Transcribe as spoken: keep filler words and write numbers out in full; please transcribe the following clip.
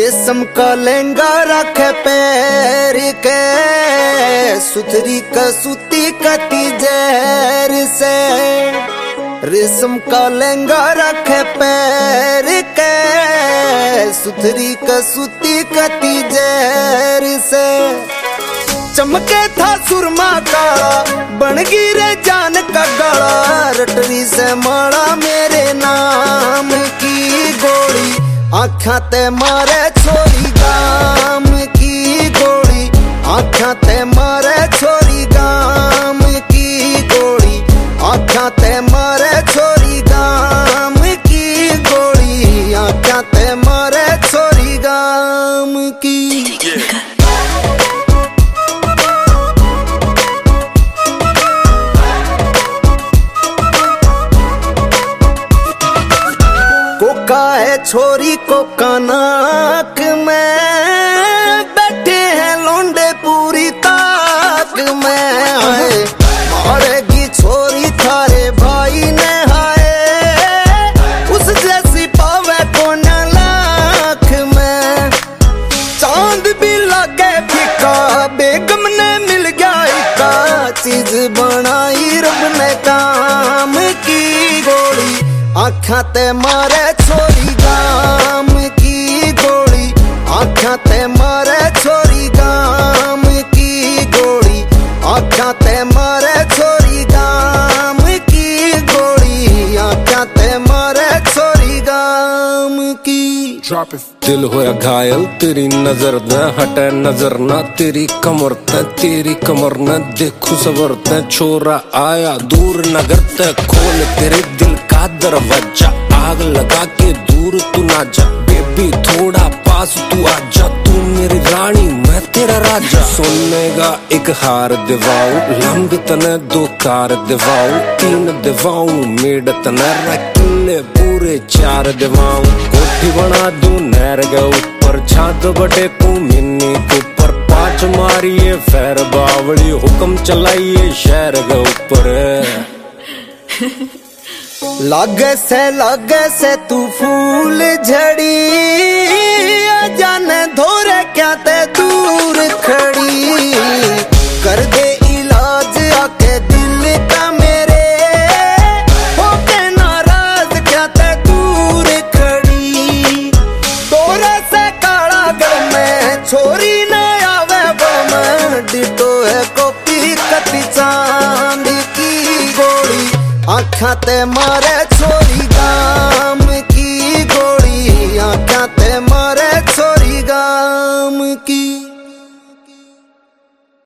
रेशम का लहंगा रखे पैर के, सुथरी कसूती कती जहर से। रेशम का लहंगा रखे पैर के, सुथरी कसूती कती जहर से। चमके था सुरमा काला, बन गिरे जान का गला। रटरी से मारा मेरे नाम की गोली, आँखा ते मारे छोरी गाम की गोली। आँखा ते मारे छोरी गाम की गोली, आँखा ते मारे छोरी गाम की गोली। आँखा ते मारे छोरी गाम की। कोका है छोरी को कनाक में, बैठे हैं लौंडे पूरी ताक में। मारेगी छोरी थारे भाई ने हाय, उस जैसी पावे कौन लाख में। चांद भी लगे फीका, बेगम ने मिल गया इका। चीज बनाई रब ने काम की गोली, आँखा ते मारे छोरी गाम की गोली। आँखा ते मारे छोरी गाम की गोली, आँखा ते मारे छोरी गाम की गोली। आँखा ते मारे छोरी गाम की। दिल होया घायल तेरी नजर न हटे नजर ना, तेरी कमर ते तेरी कमर न देखू सबर ते। छोरा आया दूर नगर ते, खोल तेरे दिल का दरवाजा। आग लगा के दूर तू ना जा, बेबी थोड़ा पास तू आजा। तू मेरी रानी मैं तेरा राजा। सोने का एक हार दिवाऊ, लंबी तने दो कार दिवाऊ। तीन दिवाऊ मेड तने रखले पूरे चार दिवाऊ। कोठी बना दूं नहर के ऊपर, छात बटे को मिन्नी ऊपर। पाँच मारिए फैर बावली, हुक्म चलाइए शहर के ऊपर। लागे से लागे से तू फूल झड़ी, जाने धोरे क्या ते दूर खड़ी। कर दे इलाज आके दिल का मेरे, होके नाराज क्या ते दूर खड़ी। तोरे से काला गल में छोरी न आवे बम, डिटो है कॉपी कती चांद की गोली। आँखा ते मारे छोरी गाम की गोली, आँखा ते मारे छोरी गाम की।